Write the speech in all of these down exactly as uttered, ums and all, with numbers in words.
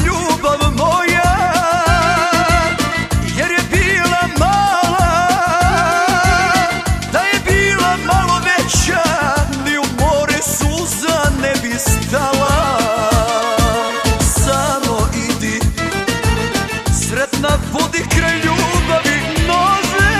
ljubav moja, jer je bila mala. Da je bila malo veća, ni u more suza ne bi stala. Samo idi, sretna budi kraj ljubavi nove.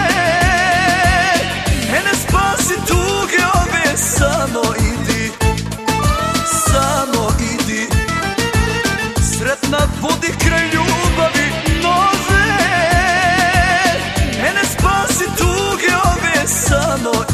Mene spasi tuge ove, samo idi, samo idi. Sretna budi kraj ljubavi nove. Mene spasi tuge ove, samo idi.